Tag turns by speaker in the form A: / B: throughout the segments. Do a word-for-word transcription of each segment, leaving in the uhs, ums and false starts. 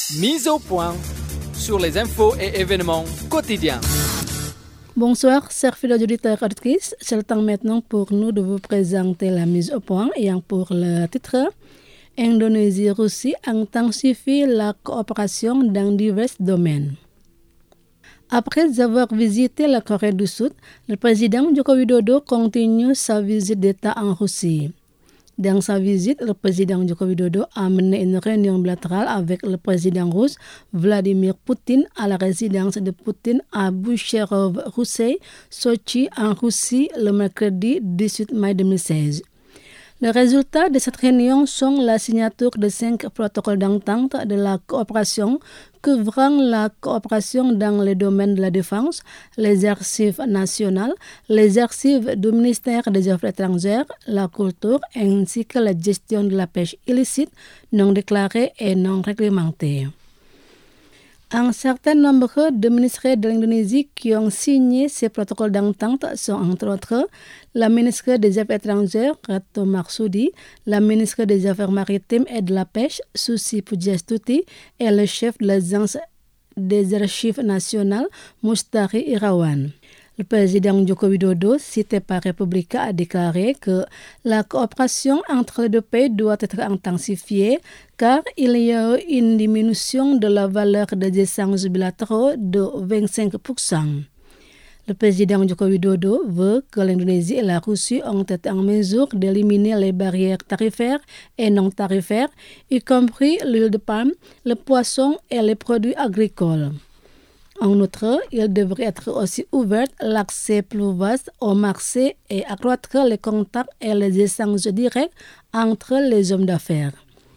A: Mise au point sur les infos et événements quotidiens.
B: Bonsoir, chers fidèles auditeurs et auditrices. C'est le temps maintenant pour nous de vous présenter la mise au point. Et pour le titre, Indonésie-Russie intensifie la coopération dans divers domaines. Après avoir visité la Corée du Sud, le président Joko Widodo continue sa visite d'État en Russie. Dans sa visite, le président Joko Widodo a mené une réunion bilatérale avec le président russe Vladimir Poutine à la résidence de Poutine à Boucherov-Roussey, Sochi, en Russie, le mercredi dix-huit mai deux mille seize. Les résultats de cette réunion sont la signature de cinq protocoles d'entente de la coopération couvrant la coopération dans les domaines de la défense, les archives nationales, les archives du ministère des Affaires étrangères, la culture ainsi que la gestion de la pêche illicite, non déclarée et non réglementée. Un certain nombre de ministres de l'Indonésie qui ont signé ces protocoles d'entente sont entre autres la ministre des Affaires étrangères, Retno Marsudi, la ministre des Affaires maritimes et de la pêche, Susi Pujastuti, et le chef de l'agence des archives nationales, Mustari Irawan. Le président Joko Widodo, cité par Republica, a déclaré que la coopération entre les deux pays doit être intensifiée car il y a eu une diminution de la valeur des échanges bilatéraux de vingt-cinq pour cent. Le président Joko Widodo veut que l'Indonésie et la Russie ont été en mesure d'éliminer les barrières tarifaires et non tarifaires, y compris l'huile de palme, le poisson et les produits agricoles. En outre, il devrait être aussi ouvert l'accès plus vaste au marché et accroître les contacts et les échanges directs entre les hommes d'affaires.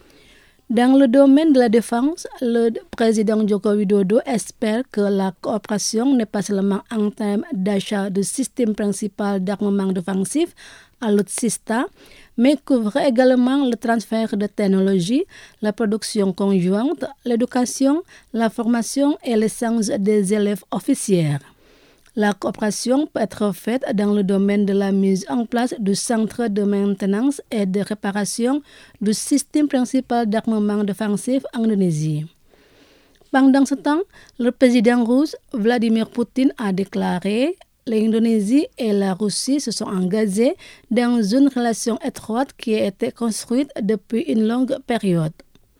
B: Dans le domaine de la défense, le président Joko Widodo espère que la coopération n'est pas seulement en termes d'achat de système principal d'armement défensif, Alutsista, mais couvre également le transfert de technologies, la production conjointe, l'éducation, la formation et l'échange des élèves officiers. La coopération peut être faite dans le domaine de la mise en place du centre de maintenance et de réparation du système principal d'armement défensif en Indonésie. Pendant ce temps, le président russe Vladimir Poutine a déclaré l'Indonésie et la Russie se sont engagées dans une relation étroite qui a été construite depuis une longue période.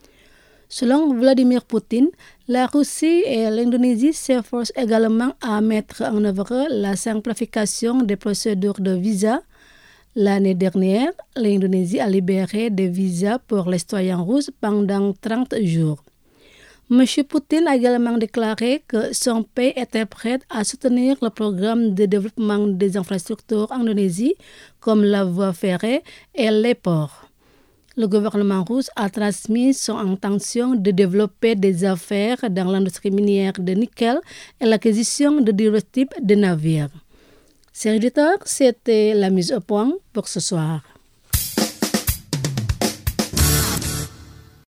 B: Selon Vladimir Poutine, la Russie et l'Indonésie s'efforcent également à mettre en œuvre la simplification des procédures de visa. L'année dernière, l'Indonésie a libéré des visas pour les citoyens russes pendant trente jours. M. Poutine a également déclaré que son pays était prêt à soutenir le programme de développement des infrastructures en Indonésie, comme la voie ferrée et les ports. Le gouvernement russe a transmis son intention de développer des affaires dans l'industrie minière de nickel et l'acquisition de divers types de navires. Chers auditeurs, c'était la mise au point pour ce soir.